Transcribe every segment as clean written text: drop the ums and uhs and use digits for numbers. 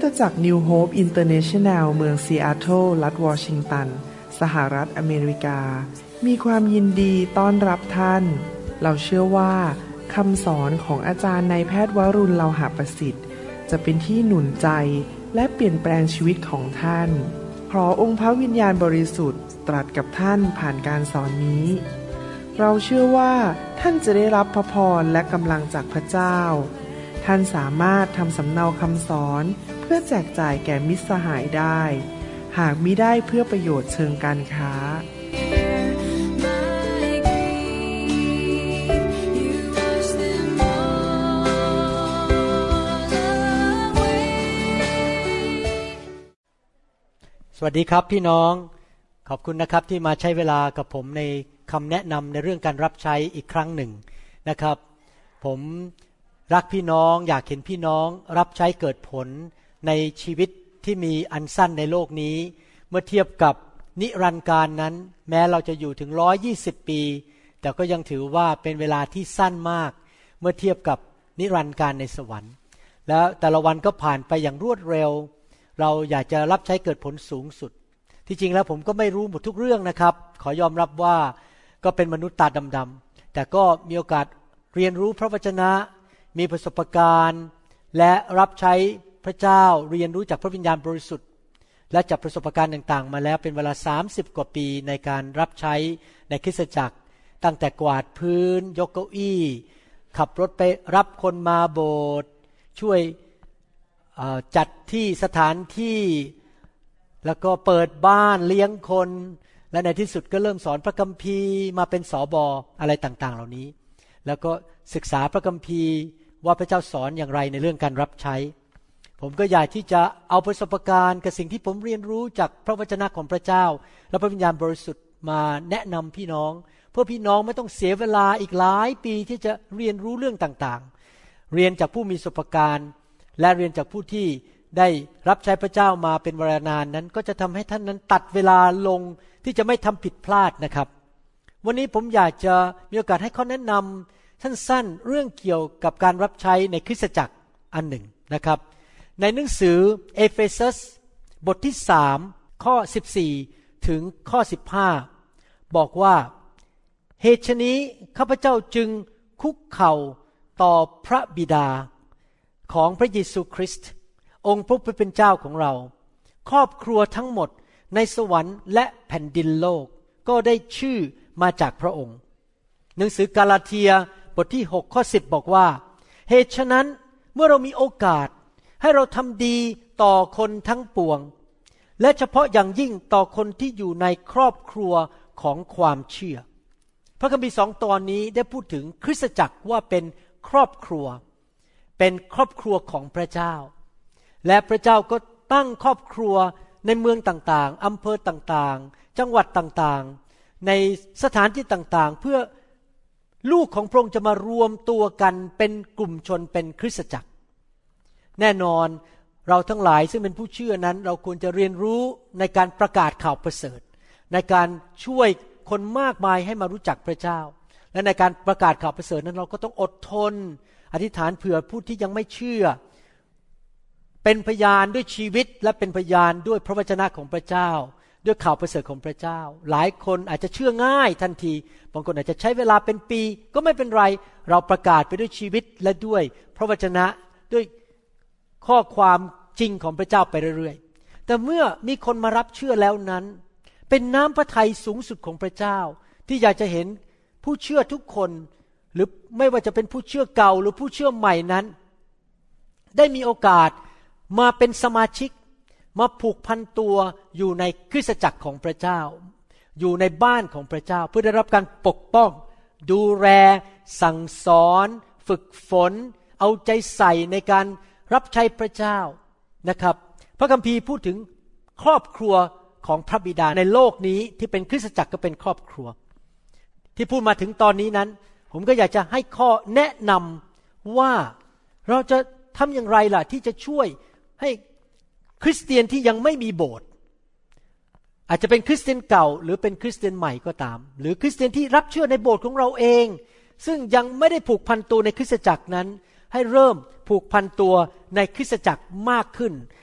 จักร New Hope International เมืองซีแอตเทิลรัฐวอชิงตันสหรัฐอเมริกามีความยินดีต้อนรับท่านเราเชื่อว่าคำสอนของอาจารย์นายแพทย์วรุณ เลาหะประสิทธิ์จะเป็นที่หนุนใจและเปลี่ยนแปลงชีวิตของท่านขอองค์พระวิญญาณบริสุทธิ์ตรัสกับท่านผ่านการสอนนี้เราเชื่อว่าท่านจะได้รับพระพรและกำลังจากพระเจ้าท่านสามารถทำสำเนาคำสอนเพื่อแจกจ่ายแก่มิตรสหายได้หากมิได้เพื่อประโยชน์เชิงการค้าสวัสดีครับพี่น้องขอบคุณนะครับที่มาใช้เวลากับผมในคำแนะนำในเรื่องการรับใช้อีกครั้งหนึ่งนะครับผมรักพี่น้องอยากเห็นพี่น้องรับใช้เกิดผลในชีวิตที่มีอันสั้นในโลกนี้เมื่อเทียบกับนิรันดร์การนั้นแม้เราจะอยู่ถึง120ปีแต่ก็ยังถือว่าเป็นเวลาที่สั้นมากเมื่อเทียบกับนิรันดร์การในสวรรค์แล้วแต่ละวันก็ผ่านไปอย่างรวดเร็วเราอยากจะรับใช้เกิดผลสูงสุดที่จริงแล้วผมก็ไม่รู้หมดทุกเรื่องนะครับขอยอมรับว่าก็เป็นมนุษย์ตาดำๆแต่ก็มีโอกาสเรียนรู้พระวจนะมีประสบการณ์และรับใช้พระเจ้าเรียนรู้จากพระวิญญาณบริสุทธิ์และจากประสบการณ์ต่างๆมาแล้วเป็นเวลา30กว่าปีในการรับใช้ในคริสตจักรตั้งแต่กวาดพื้นยกเก้าอี้ขับรถไปรับคนมาโบสถ์ช่วยจัดที่สถานที่แล้วก็เปิดบ้านเลี้ยงคนและในที่สุดก็เริ่มสอนพระคัมภีร์มาเป็นสบอะไรต่างๆเหล่านี้แล้วก็ศึกษาพระคัมภีร์ว่าพระเจ้าสอนอย่างไรในเรื่องการรับใช้ผมก็อยากที่จะเอาประสบการณ์กับสิ่งที่ผมเรียนรู้จากพระวจนะของพระเจ้าและพระวิญญาณบริสุทธิ์มาแนะนำพี่น้องเพื่อพี่น้องไม่ต้องเสียเวลาอีกหลายปีที่จะเรียนรู้เรื่องต่างๆเรียนจากผู้มีประสบการณ์และเรียนจากผู้ที่ได้รับใช้พระเจ้ามาเป็นเวลานานนั้นก็จะทำให้ท่านนั้นตัดเวลาลงที่จะไม่ทำผิดพลาดนะครับวันนี้ผมอยากจะมีโอกาสให้ข้อแนะนำสั้นๆเรื่องเกี่ยวกับการรับใช้ในคริสตจักรอันหนึ่งนะครับในหนังสือเอเฟซัสบทที่3ข้อ14ถึงข้อ15บอกว่าเหตุฉะนี้ข้าพเจ้าจึงคุกเข่าต่อพระบิดาของพระเยซูคริสต์องค์พระผู้เป็นเจ้าของเราครอบครัวทั้งหมดในสวรรค์และแผ่นดินโลกก็ได้ชื่อมาจากพระองค์หนังสือกาลาเทียบทที่6ข้อ10บอกว่าเหตุฉะนั้นเมื่อเรามีโอกาสให้เราทำดีต่อคนทั้งปวงและเฉพาะอย่างยิ่งต่อคนที่อยู่ในครอบครัวของความเชื่อพระคัมภีร์2ตอนนี้ได้พูดถึงคริสตจักรว่าเป็นครอบครัวเป็นครอบครัวของพระเจ้าและพระเจ้าก็ตั้งครอบครัวในเมืองต่างๆอำเภอต่างๆจังหวัดต่างๆในสถานที่ต่างๆเพื่อลูกของพระองค์จะมารวมตัวกันเป็นกลุ่มชนเป็นคริสตจักรแน่นอนเราทั้งหลายซึ่งเป็นผู้เชื่อนั้นเราควรจะเรียนรู้ในการประกาศข่าวประเสริฐในการช่วยคนมากมายให้มารู้จักพระเจ้าและในการประกาศข่าวประเสริฐนั้นเราก็ต้องอดทนอธิษฐานเผื่อผู้ที่ยังไม่เชื่อเป็นพยานด้วยชีวิตและเป็นพยานด้วยพระวจนะของพระเจ้าด้วยข่าวประเสริฐของพระเจ้าหลายคนอาจจะเชื่อง่ายทันทีบางคนอาจจะใช้เวลาเป็นปีก็ไม่เป็นไรเราประกาศไปด้วยชีวิตและด้วยพระวจนะด้วยข้อความจริงของพระเจ้าไปเรื่อยๆแต่เมื่อมีคนมารับเชื่อแล้วนั้นเป็นน้ำพระทัยสูงสุดของพระเจ้าที่อยากจะเห็นผู้เชื่อทุกคนหรือไม่ว่าจะเป็นผู้เชื่อเก่าหรือผู้เชื่อใหม่นั้นได้มีโอกาสมาเป็นสมาชิกมาผูกพันตัวอยู่ในคริสตจักรของพระเจ้าอยู่ในบ้านของพระเจ้าเพื่อได้รับการปกป้องดูแลสั่งสอนฝึกฝนเอาใจใส่ในการรับใช้พระเจ้านะครับพระคัมภีร์พูดถึงครอบครัวของพระบิดาในโลกนี้ที่เป็นคริสตจักรก็เป็นครอบครัวที่พูดมาถึงตอนนี้นั้นผมก็อยากจะให้ข้อแนะนำว่าเราจะทำอย่างไรล่ะที่จะช่วยให้คริสเตียนที่ยังไม่มีโบสถ์อาจจะเป็นคริสเตียนเก่าหรือเป็นคริสเตียนใหม่ก็ตามหรือคริสเตียนที่รับเชื่อในโบสถ์ของเราเองซึ่งยังไม่ได้ผูกพันตัวในคริสตจักรนั้นให้เริ่มผูกพันตัวในคริสตจักรมากขึ้น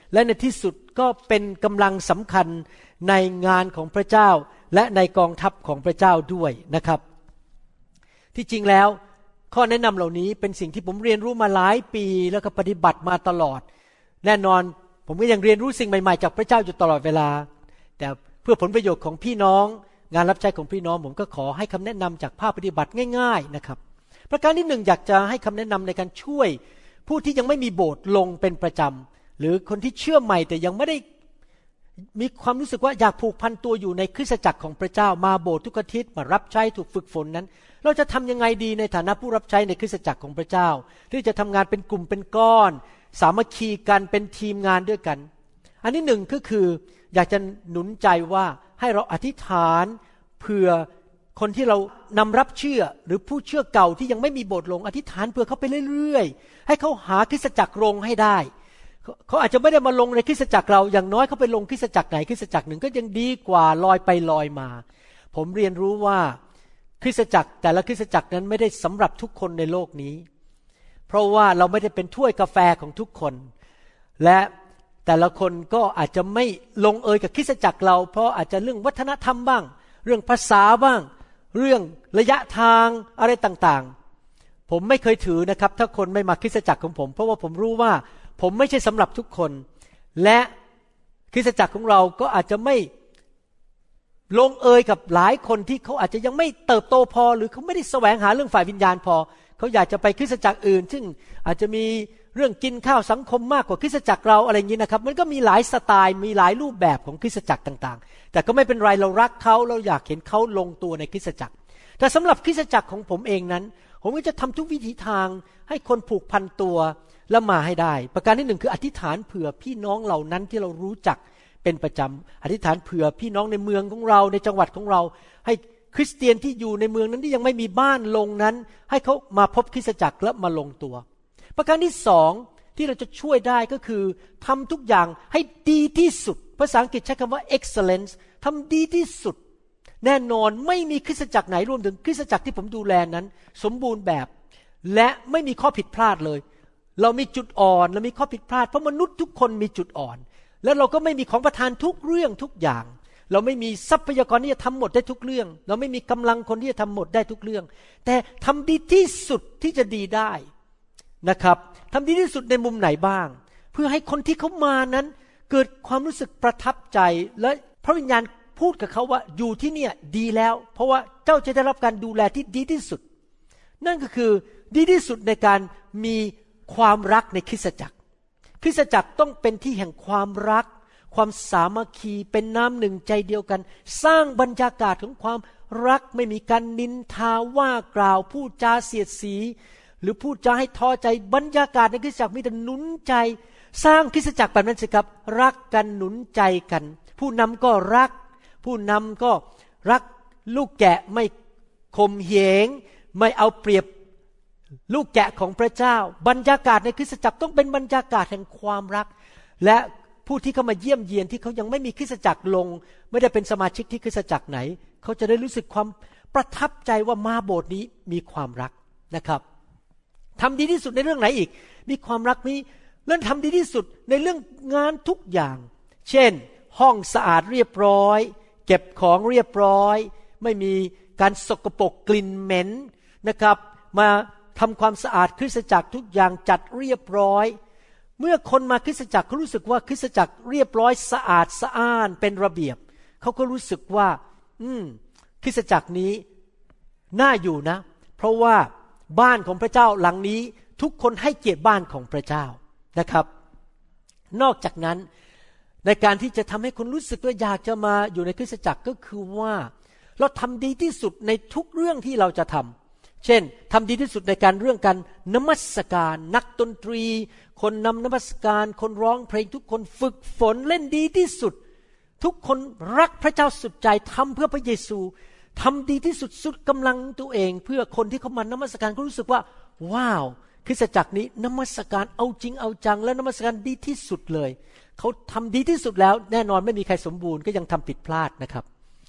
และในที่สุดก็เป็นกำลังสำคัญในงานของพระเจ้าและในกองทัพของพระเจ้าด้วยนะครับที่จริงแล้วข้อแนะนำเหล่านี้เป็นสิ่งที่ผมเรียนรู้มาหลายปีแล้วก็ปฏิบัติมาตลอดแน่นอนผมก็ยังเรียนรู้สิ่งใหม่ๆจากพระเจ้าอยู่ตลอดเวลาแต่เพื่อผลประโยชน์ของพี่น้องงานรับใช้ของพี่น้องผมก็ขอให้คำแนะนำจากภาคปฏิบัติง่ายๆนะครับประการที่หนึ่งอยากจะให้คำแนะนำในการช่วยผู้ที่ยังไม่มีโบสถ์ลงเป็นประจำหรือคนที่เชื่อใหม่แต่ยังไม่ได้มีความรู้สึกว่าอยากผูกพันตัวอยู่ในคริสตจักรของพระเจ้ามาโบสถ์ทุกอาทิตย์มารับใช้ถูกฝึกฝนนั้นเราจะทำยังไงดีในฐานะผู้รับใช้ในคริสตจักรของพระเจ้าที่จะทำงานเป็นกลุ่มเป็นก้อนสามัคคีกันเป็นทีมงานด้วยกันอันที่หนึ่งก็คืออยากจะหนุนใจว่าให้เราอธิษฐานเผื่อคนที่เรานำรับเชื่อหรือผู้เชื่อเก่าที่ยังไม่มีโบสถ์ลงอธิษฐานเผื่อเขาไปเรื่อยๆให้เขาหาคริสตจักรลงให้ได้เขาอาจจะไม่ได้มาลงในคริสตจักรเราอย่างน้อยเขาไปลงคริสตจักรไหนคริสตจักรหนึ่งก็ยังดีกว่าลอยไปลอยมาผมเรียนรู้ว่าคริสตจักรแต่ละคริสตจักรนั้นไม่ได้สำหรับทุกคนในโลกนี้เพราะว่าเราไม่ได้เป็นถ้วยกาแฟของทุกคนและแต่ละคนก็อาจจะไม่ลงเอยกับคริสตจักรเราเพราะอาจจะเรื่องวัฒนธรรมบ้างเรื่องภาษาบ้างเรื่องระยะทางอะไรต่างๆผมไม่เคยถือนะครับถ้าคนไม่มาคริสตจักรของผมเพราะว่าผมรู้ว่าผมไม่ใช่สำหรับทุกคนและคริสตจักรของเราก็อาจจะไม่ลงเอยกับหลายคนที่เขาอาจจะยังไม่เติบโตพอหรือเขาไม่ได้แสวงหาเรื่องฝ่ายวิญญาณพอเขาอยากจะไปคริสตจักรอื่นซึ่งอาจจะมีเรื่องกินข้าวสังคมมากกว่าคริสตจักรเราอะไรอย่างนี้นะครับมันก็มีหลายสไตล์มีหลายรูปแบบของคริสตจักรต่างๆแต่ก็ไม่เป็นไรเรารักเขาเราอยากเห็นเขาลงตัวในคริสตจักรแต่สำหรับคริสตจักรของผมเองนั้นผมก็จะทำทุกวิถีทางให้คนผูกพันตัวและมาให้ได้ประการที่หนึ่งคืออธิษฐานเผื่อพี่น้องเหล่านั้นที่เรารู้จักเป็นประจำอธิษฐานเผื่อพี่น้องในเมืองของเราในจังหวัดของเราให้คริสเตียนที่อยู่ในเมืองนั้นที่ยังไม่มีบ้านลงนั้นให้เขามาพบคริสตจักรและมาลงตัวประการที่สองที่เราจะช่วยได้ก็คือทำทุกอย่างให้ดีที่สุดภาษาอังกฤษใช้คำว่า excellence ทำดีที่สุดแน่นอนไม่มีคริสตจักรไหนรวมถึงคริสตจักรที่ผมดูแลนั้นสมบูรณ์แบบและไม่มีข้อผิดพลาดเลยเรามีจุดอ่อนเรามีข้อผิดพลาดเพราะมนุษย์ทุกคนมีจุดอ่อนแล้วเราก็ไม่มีของประทานทุกเรื่องทุกอย่างเราไม่มีทรัพยากรที่จะทำหมดได้ทุกเรื่องเราไม่มีกำลังคนที่จะทำหมดได้ทุกเรื่องแต่ทำดีที่สุดที่จะดีได้นะครับทำดีที่สุดในมุมไหนบ้างเพื่อให้คนที่เขามานั้นเกิดความรู้สึกประทับใจและพระวิญญาณพูดกับเขาว่าอยู่ที่เนี่ยดีแล้วเพราะว่าเจ้าจะได้รับการดูแลที่ดีที่สุดนั่นก็คือดีที่สุดในการมีความรักในคริสตจักรคริสตจักรต้องเป็นที่แห่งความรักความสามัคคีเป็นน้ำหนึ่งใจเดียวกันสร้างบรรยากาศของความรักไม่มีการนินทาว่ากล่าวพูดจาเสียดสีหรือพูดจาให้ท้อใจบรรยากาศในคริสตจักรมีแต่หนุนใจสร้างคริสตจักรแบบนั้นสิครับรักกันหนุนใจกันผู้นำก็รักผู้นำก็รักลูกแกะไม่ข่มเหงไม่เอาเปรียบลูกแกะของพระเจ้าบรรยากาศในคริสตจักรต้องเป็นบรรยากาศแห่งความรักและผู้ที่เข้ามาเยี่ยมเยียนที่เขายังไม่มีคริสตจักรลงไม่ได้เป็นสมาชิกที่คริสตจักรไหนเขาจะได้รู้สึกความประทับใจว่ามาโบสถ์นี้มีความรักนะครับทำดีที่สุดในเรื่องไหนอีกมีความรักมีเรื่องทำดีที่สุดในเรื่องงานทุกอย่างเช่นห้องสะอาดเรียบร้อยเก็บของเรียบร้อยไม่มีการสกปรกกลิ่นเหม็นนะครับมาทำความสะอาดคริสตจักรทุกอย่างจัดเรียบร้อยเมื่อคนมาคริสตจักรเขารู้สึกว่าคริสตจักรเรียบร้อยสะอาดสะอ้านเป็นระเบียบเขาก็รู้สึกว่าคริสตจักรนี้น่าอยู่นะเพราะว่าบ้านของพระเจ้าหลังนี้ทุกคนให้เกียรติบ้านของพระเจ้านะครับนอกจากนั้นในการที่จะทำให้คนรู้สึกว่าอยากจะมาอยู่ในคริสตจักรก็คือว่าเราทำดีที่สุดในทุกเรื่องที่เราจะทำเช่นทำดีที่สุดในการเรื่องการนมัสการนักดนตรีคนนำนมัสการคนร้องเพลงทุกคนฝึกฝนเล่นดีที่สุดทุกคนรักพระเจ้าสุดใจทำเพื่อพระเยซูทำดีที่สุดสุดกำลังตัวเองเพื่อคนที่เขามานมัสการเขารู้สึกว่าว้าวคริสตจักรนี้นมัสการเอาจริงเอาจังและนมัสการดีที่สุดเลยเขาทำดีที่สุดแล้วแน่นอนไม่มีใครสมบูรณ์ก็ยังทำผิดพลาดนะครับ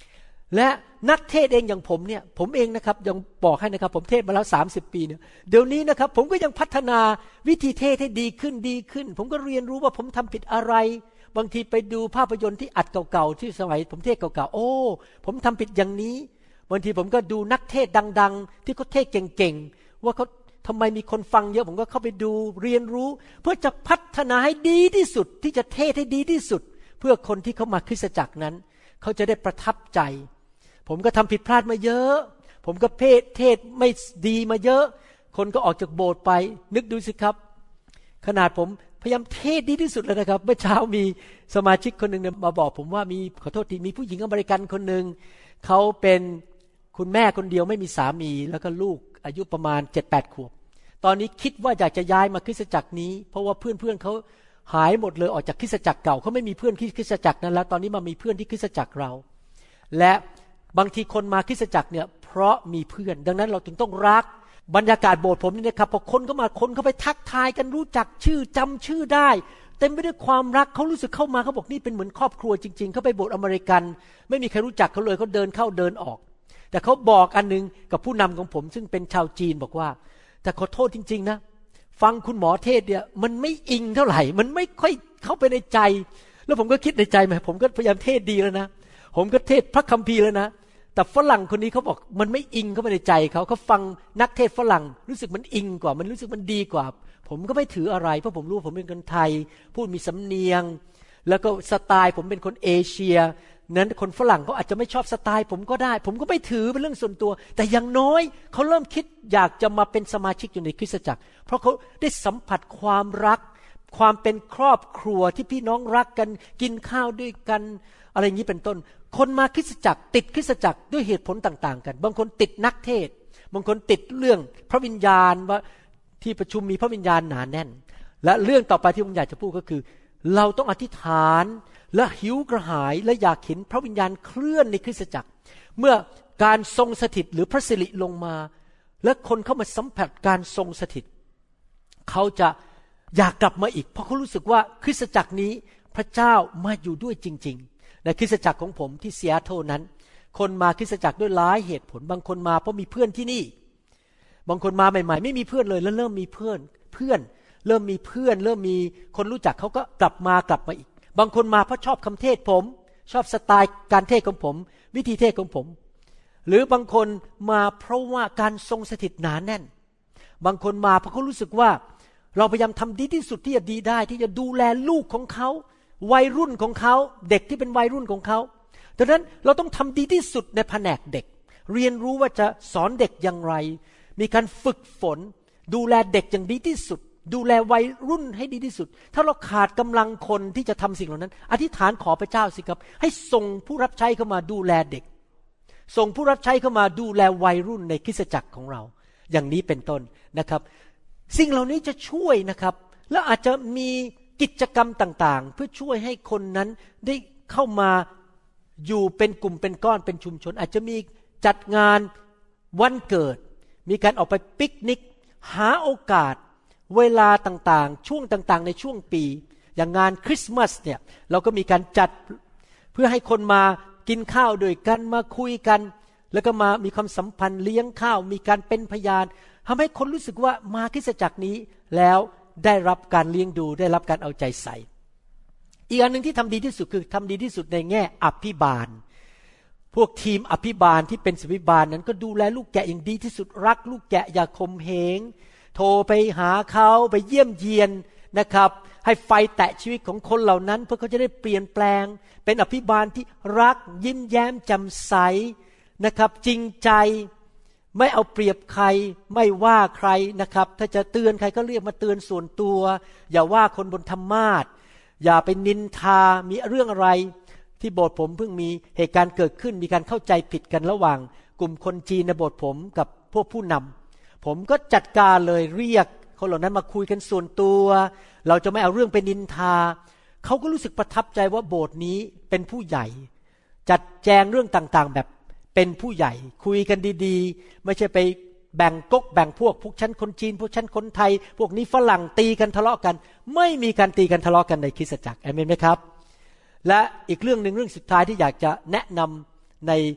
และนักเทศเองอย่างผมเนี่ยผมเองนะครับยังบอกให้นะครับผมเทศมาแล้ว30 ปีเนี่ยเดี๋ยวนี้นะครับผมก็ยังพัฒนาวิธีเทศให้ดีขึ้นผมก็เรียนรู้ว่าผมทำผิดอะไรบางทีไปดูภาพยนตร์ที่อัดเก่าๆที่สมัยผมเทศเก่าๆโอ้ผมทำผิดอย่างนี้บางทีผมก็ดูนักเทศดังๆที่เขาเทศเก่งๆว่าเขาทำไมมีคนฟังเยอะผมก็เข้าไปดูเรียนรู้เพื่อจะพัฒนาให้ดีที่สุดที่จะเทศให้ดีที่สุดเพื่อคนที่เขามาคริสตจักรนั้นเขาจะได้ประทับใจผมก็ทำผิดพลาดมาเยอะผมก็เทศไม่ดีมาเยอะคนก็ออกจากโบสถ์ไปนึกดูสิครับขนาดผมพยายามเทศดีที่สุดแล้วนะครับเมื่อเช้ามีสมาชิกคนหนึ่งมาบอกผมว่ามีขอโทษทีมีผู้หญิงอเมริกันคนหนึ่งเขาเป็นคุณแม่คนเดียวไม่มีสามีแล้วก็ลูกอายุประมาณ 7-8 ขวบตอนนี้คิดว่าอยากจะย้ายมาคริสตจักรนี้เพราะว่าเพื่อนเขาหายหมดเลยออกจากคริสตจักรเก่าเขาไม่มีเพื่อนที่คริสตจักรนั้นแล้วตอนนี้มามีเพื่อนที่คริสตจักรเราและบางทีคนมาคริสตจักรเนี่ยเพราะมีเพื่อนดังนั้นเราถึงต้องรักบรรยากาศโบสถ์ผมนี่นะครับพอคนเข้ามาคนเข้าไปทักทายกันรู้จักชื่อจำชื่อได้เต็มไปด้วยความรักเขารู้สึกเข้ามาเขาบอกนี่เป็นเหมือนครอบครัวจริงๆเขาไปโบสถ์อเมริกันไม่มีใครรู้จักเขาเลยเขาเดินเข้าเดินออกแต่เขาบอกอันนึงกับผู้นำของผมซึ่งเป็นชาวจีนบอกว่าแต่ขอโทษจริงๆนะฟังคุณหมอเทศเนี่ยมันไม่อิงเท่าไหร่มันไม่ค่อยเข้าไปในใจแล้วผมก็คิดในใจไหมผมก็พยายามเทศดีแล้วนะผมก็เทศพระคัมภีร์แล้วนะแต่ฝรั่งคนนี้เขาบอกมันไม่อิงเข้าไปในใจเขาฟังนักเทศฝรั่งรู้สึกมันอิงกว่ามันรู้สึกมันดีกว่าผมก็ไม่ถืออะไรเพราะผมรู้ผมเป็นคนไทยพูดมีสำเนียงแล้วก็สไตล์ผมเป็นคนเอเชียนั้นคนฝรั่งเขาอาจจะไม่ชอบสไตล์ผมก็ได้ผมก็ไม่ถือเป็นเรื่องส่วนตัวแต่อย่างน้อยเขาเริ่มคิดอยากจะมาเป็นสมาชิกอยู่ในคริสตจักรเพราะเขาได้สัมผัสความรักความเป็นครอบครัวที่พี่น้องรักกันกินข้าวด้วยกันอะไรอย่างนี้เป็นต้นคนมาคริสตจักรติดคริสตจักรด้วยเหตุผลต่างๆกันบางคนติดนักเทศบางคนติดเรื่องพระวิญญาณว่าที่ประชุมมีพระวิญญาณหนาแน่นและเรื่องต่อไปที่ผมอยากจะพูดก็คือเราต้องอธิษฐานและหิวกระหายและอยากเห็นพระวิญญาณเคลื่อนในคริสตจักรเมื่อการทรงสถิตหรือพระสิริลงมาและคนเข้ามาสัมผัสการทรงสถิตเขาจะอยากกลับมาอีกเพราะเขารู้สึกว่าคริสตจักรนี้พระเจ้ามาอยู่ด้วยจริงๆในคริสตจักรของผมที่ซีแอตเทิลนั้นคนมาคริสตจักรด้วยหลายเหตุผลบางคนมาเพราะมีเพื่อนที่นี่บางคนมาใหม่ๆไม่มีเพื่อนเลยแล้วเริ่มมีเพื่อนเริ่มมีเพื่อนเริ่มมีคนรู้จักเขาก็กลับมาอีกบางคนมาเพราะชอบคำเทศผมชอบสไตล์การเทศของผมวิธีเทศของผมหรือบางคนมาเพราะว่าการทรงสถิตหนาแน่นบางคนมาเพราะเขารู้สึกว่าเราพยายามทำดีที่สุดที่จะดีได้ที่จะดูแลลูกของเขาวัยรุ่นของเขาเด็กที่เป็นวัยรุ่นของเขาดังนั้นเราต้องทำดีที่สุดในแผนกเด็กเรียนรู้ว่าจะสอนเด็กอย่างไรมีการฝึกฝนดูแลเด็กอย่างดีที่สุดดูแลวัยรุ่นให้ดีที่สุดถ้าเราขาดกำลังคนที่จะทำสิ่งเหล่านั้นอธิษฐานขอพระเจ้าสิครับให้ส่งผู้รับใช้เข้ามาดูแลเด็กส่งผู้รับใช้เข้ามาดูแลวัยรุ่นในคริสตจักรของเราอย่างนี้เป็นต้นนะครับสิ่งเหล่านี้จะช่วยนะครับแล้วอาจจะมีกิจกรรมต่างๆเพื่อช่วยให้คนนั้นได้เข้ามาอยู่เป็นกลุ่มเป็นก้อนเป็นชุมชนอาจจะมีจัดงานวันเกิดมีการออกไปปิกนิกหาโอกาสเวลาต่างๆช่วงต่างๆในช่วงปีอย่างงานคริสต์มาสเนี่ยเราก็มีการจัดเพื่อให้คนมากินข้าวด้วยกันมาคุยกันแล้วก็มามีความสัมพันธ์เลี้ยงข้าวมีการเป็นพยานทำให้คนรู้สึกว่ามาคริสตจักรนี้แล้วได้รับการเลี้ยงดูได้รับการเอาใจใส่อีกอันหนึ่งที่ทำดีที่สุดคือทำดีที่สุดในแง่อภิบาลพวกทีมอภิบาลที่เป็นศิบิบาลนั้นก็ดูแลลูกแกะอย่างดีที่สุดรักลูกแกะอย่าข่มเหงโทรไปหาเขาไปเยี่ยมเยียนนะครับให้ไฟแตะชีวิตของคนเหล่านั้นเพื่อเขาจะได้เปลี่ยนแปลงเป็นอภิบาลที่รักยิ้มแย้มแจ่มใสนะครับจริงใจไม่เอาเปรียบใครไม่ว่าใครนะครับถ้าจะเตือนใครก็เรียกมาเตือนส่วนตัวอย่าว่าคนบนธรรมาสน์อย่าไปนินทามีเรื่องอะไรที่โบสถ์ผมเพิ่งมีเหตุการณ์เกิดขึ้นมีการเข้าใจผิดกันระหว่างกลุ่มคนจีนในโบสถ์ผมกับพวกผู้นำผมก็จัดการเลยเรียกคนเหล่านั้นมาคุยกันส่วนตัวเราจะไม่เอาเรื่องไปนินทาเขาก็รู้สึกประทับใจว่าโบสถ์นี้เป็นผู้ใหญ่จัดแจงเรื่องต่างๆแบบเป็นผู้ใหญ่คุยกันดีๆไม่ใช่ไปแบ่งก๊กแบ่งพวกฉันคนจีนพวกฉันคนไทยพวกนี้ฝรั่งตีกันทะเลาะกันไม่มีการตีกันทะเลาะกันในคริสตจักรอาเมนไหมครับและอีกเรื่องนึงเรื่องสุดท้ายที่อยากจะแนะนำใน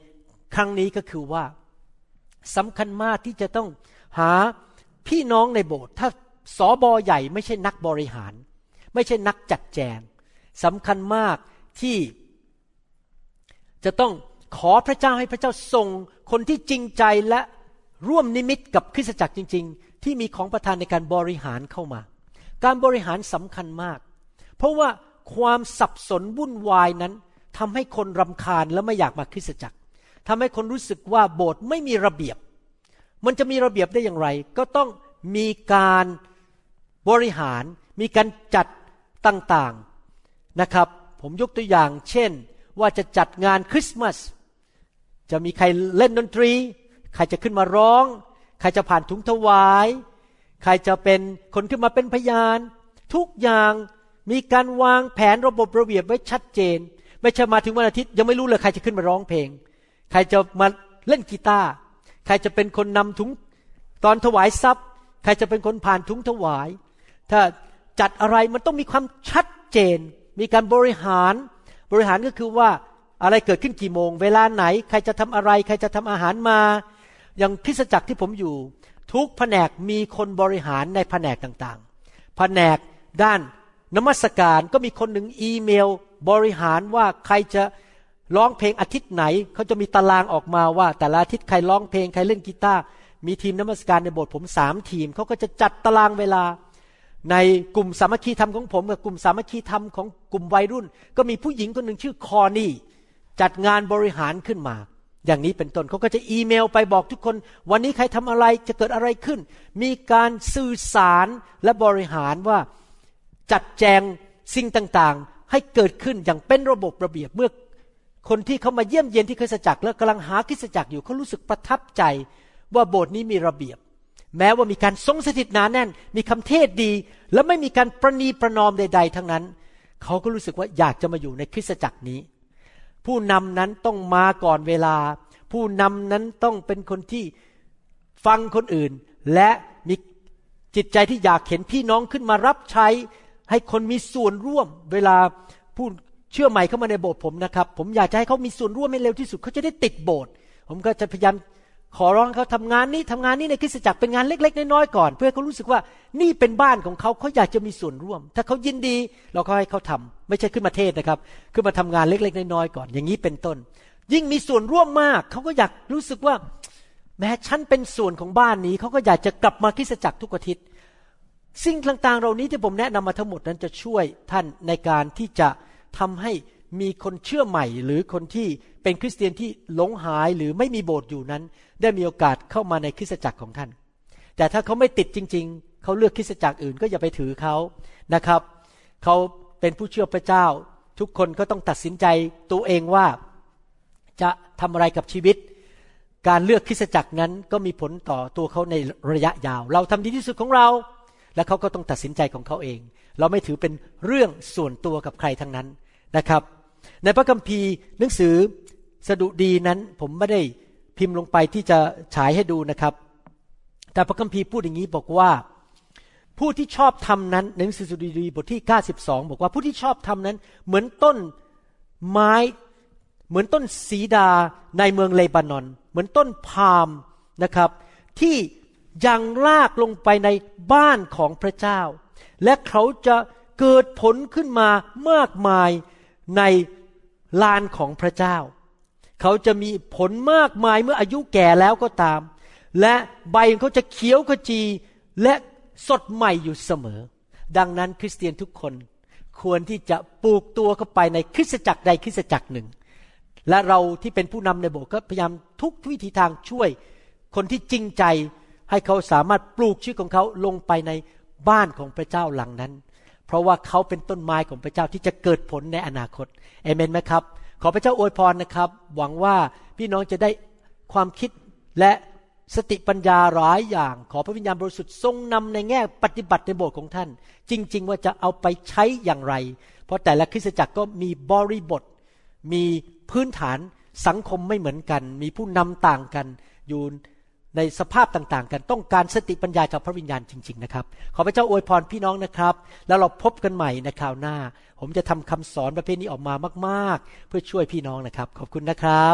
ครั้งนี้ก็คือว่าสำคัญมากที่จะต้องหาพี่น้องในโบสถ์ถ้าสบใหญ่ไม่ใช่นักบริหารไม่ใช่นักจัดแจงสำคัญมากที่จะต้องขอพระเจ้าให้พระเจ้าส่งคนที่จริงใจและร่วมนิมิตกับคริสตจักรจริงๆที่มีของประทานในการบริหารเข้ามาการบริหารสำคัญมากเพราะว่าความสับสนวุ่นวายนั้นทำให้คนรำคาญและไม่อยากมาคริสตจักรทำให้คนรู้สึกว่าโบสถ์ไม่มีระเบียบมันจะมีระเบียบได้อย่างไรก็ต้องมีการบริหารมีการจัดต่างๆนะครับผมยกตัวอย่างเช่นว่าจะจัดงานคริสต์มาสจะมีใครเล่นดนตรีใครจะขึ้นมาร้องใครจะผ่านถุงถวายใครจะเป็นคนขึ้นมาเป็นพยานทุกอย่างมีการวางแผนระบบระเบียบไว้ชัดเจนไม่ใช่มาถึงวันอาทิตย์ยังไม่รู้เลยใครจะขึ้นมาร้องเพลงใครจะมาเล่นกีตาร์ใครจะเป็นคนนำถุงตอนถวายทรัพย์ใครจะเป็นคนผ่านถุงถวายถ้าจัดอะไรมันต้องมีความชัดเจนมีการบริหารก็คือว่าอะไรเกิดขึ้นกี่โมงเวลาไหนใครจะทำอะไรใครจะทำอาหารมาอย่างคริสตจักรที่ผมอยู่ทุกแผนกมีคนบริหารในแผนกต่างๆแผนกด้านนมัสการก็มีคนหนึ่งอีเมลบริหารว่าใครจะร้องเพลงอาทิตย์ไหนเขาจะมีตารางออกมาว่าแต่ละอาทิตย์ใครร้องเพลงใครเล่นกีตาร์มีทีมนมัสการในโบสถ์ผม3ทีมเขาก็จะจัดตารางเวลาในกลุ่มสามัคคีธรรมของผมกับกลุ่มสามัคคีธรรมของกลุ่มวัยรุ่นก็มีผู้หญิงคนหนึ่งชื่อคอนี่จัดงานบริหารขึ้นมาอย่างนี้เป็นต้นเขาก็จะอีเมลไปบอกทุกคนวันนี้ใครทำอะไรจะเกิดอะไรขึ้นมีการสื่อสารและบริหารว่าจัดแจงสิ่งต่างๆให้เกิดขึ้นอย่างเป็นระบบระเบียบเมื่อคนที่เขามาเยี่ยมเยียนที่คริสตจักรแล้วกำลังหาคริสตจักรอยู่เขารู้สึกประทับใจว่าโบสถ์นี้มีระเบียบแม้ว่ามีการทรงสถิตหนาแน่นมีคำเทศดีและไม่มีการประนีประนอมใดๆทั้งนั้นเขาก็รู้สึกว่าอยากจะมาอยู่ในคริสตจักรนี้ผู้นำนั้นต้องมาก่อนเวลาผู้นำนั้นต้องเป็นคนที่ฟังคนอื่นและมีจิตใจที่อยากเห็นพี่น้องขึ้นมารับใช้ให้คนมีส่วนร่วมเวลาผู้เชื่อใหม่เข้ามาในโบสถ์ผมนะครับผมอยากจะให้เขามีส่วนร่วมให้เร็วที่สุดเขาจะได้ติดโบสถ์ผมก็จะพยายามขอร้องเขาทำงานนี้ในคริสตจักรเป็นงานเล็กๆน้อยๆก่อนเพื่อให้เขารู้สึกว่านี่เป็นบ้านของเขาเขาอยากจะมีส่วนร่วมถ้าเขายินดีเราก็ให้เขาทำไม่ใช่ขึ้นมาเทศนะครับขึ้นมาทำงานเล็กๆน้อยๆก่อนอย่างนี้เป็นต้นยิ่งมีส่วนร่วมมากเขาก็อยากรู้สึกว่าแม้ฉันเป็นส่วนของบ้านนี้เขาก็อยากจะกลับมาคริสตจักรทุกอาทิตย์สิ่งต่างๆเหล่านี้ที่ผมแนะนำมาทั้งหมดนั้นจะช่วยท่านในการที่จะทำให้มีคนเชื่อใหม่หรือคนที่เป็นคริสเตียนที่หลงหายหรือไม่มีโบสถ์อยู่นั้นได้มีโอกาสเข้ามาในคริสตจักรของท่านแต่ถ้าเขาไม่ติดจริงๆเขาเลือกคริสตจักรอื่นก็อย่าไปถือเขานะครับเขาเป็นผู้เชื่อพระเจ้าทุกคนก็ต้องตัดสินใจตัวเองว่าจะทำอะไรกับชีวิตการเลือกคริสตจักรนั้นก็มีผลต่อตัวเขาในระยะยาวเราทำดีที่สุดของเราและเขาก็ต้องตัดสินใจของเขาเองเราไม่ถือเป็นเรื่องส่วนตัวกับใครทั้งนั้นนะครับในพระคัมภีร์หนังสือสดุดีนั้นผมไม่ได้พิมพ์ลงไปที่จะฉายให้ดูนะครับแต่พระคัมภีร์พูดอย่างนี้บอกว่าผู้ที่ชอบธรรมนั้นในหนังสือสดุดีบทที่92บอกว่าผู้ที่ชอบธรรมนั้นเหมือนต้นไม้เหมือนต้นสีดาในเมืองเลบานอนเหมือนต้นพาล์มนะครับที่ยังรากลงไปในบ้านของพระเจ้าและเขาจะเกิดผลขึ้นมามากมายในลานของพระเจ้าเขาจะมีผลมากมายเมื่ออายุแก่แล้วก็ตามและใบของเขาจะเขียวขจีและสดใหม่อยู่เสมอดังนั้นคริสเตียนทุกคนควรที่จะปลูกตัวเข้าไปในคริสตจักรใดคริสตจักรหนึ่งและเราที่เป็นผู้นำในโบสถ์ก็พยายามทุกวิธีทางช่วยคนที่จริงใจให้เขาสามารถปลูกชีวิตของเขาลงไปในบ้านของพระเจ้าหลังนั้นเพราะว่าเขาเป็นต้นไม้ของพระเจ้าที่จะเกิดผลในอนาคตเอเมนไหมครับขอพระเจ้าอวยพรนะครับหวังว่าพี่น้องจะได้ความคิดและสติปัญญาหลายอย่างขอพระวิญญาณบริสุทธิ์ทรงนำในแง่ปฏิบัติในโบสถ์ของท่านจริงๆว่าจะเอาไปใช้อย่างไรเพราะแต่ละคริสตจักรก็มีบริบทมีพื้นฐานสังคมไม่เหมือนกันมีผู้นำต่างกันอยู่ในสภาพต่างๆกันต้องการสติปัญญาจากพระวิญญาณจริงๆนะครับขอพระเจ้าอวยพรพี่น้องนะครับแล้วเราพบกันใหม่ในคราวหน้าผมจะทำคำสอนประเภทนี้ออกมามากๆเพื่อช่วยพี่น้องนะครับขอบคุณนะครับ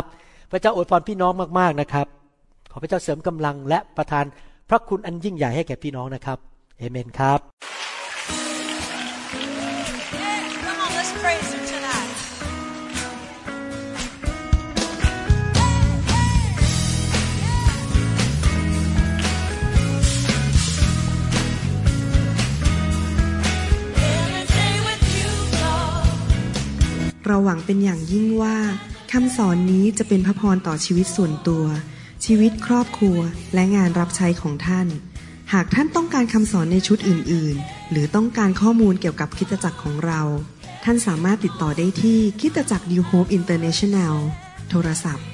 พระเจ้าอวยพรพี่น้องมากๆนะครับขอพระเจ้าเสริมกำลังและประทานพระคุณอันยิ่งใหญ่ให้แก่พี่น้องนะครับเอเมนครับเราหวังเป็นอย่างยิ่งว่าคำสอนนี้จะเป็นพระพรต่อชีวิตส่วนตัวชีวิตครอบครัวและงานรับใช้ของท่านหากท่านต้องการคำสอนในชุดอื่นๆหรือต้องการข้อมูลเกี่ยวกับคริสตจักรของเราท่านสามารถติดต่อได้ที่คริสตจักร New Hope International โทรศัพท์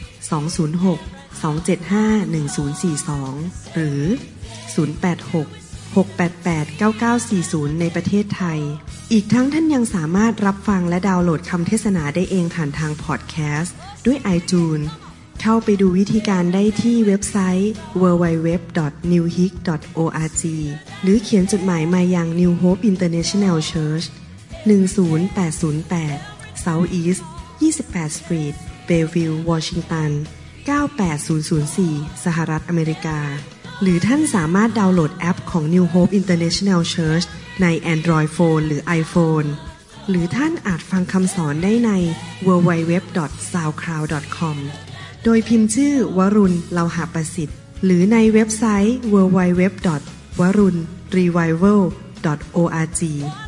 206-275-1042หรือ086-688-9940ในประเทศไทยอีกทั้งท่านยังสามารถรับฟังและดาวน์โหลดคำเทศนาได้เองผ่านทางพอดแคสต์ด้วย iTunes เข้าไปดูวิธีการได้ที่เว็บไซต์ www.newhope.org หรือเขียนจดหมายมายัง New Hope International Church 10808 South East 28 Street Bellevue Washington 98004 สหรัฐอเมริกาหรือท่านสามารถดาวน์โหลดแอปของ New Hope International Church ใน Android Phone หรือ iPhone หรือท่านอาจฟังคำสอนได้ใน www.soundcloud.com โดยพิมพ์ชื่อวรุณ เลาหะประสิทธิ์หรือในเว็บไซต์ www.warunrevival.org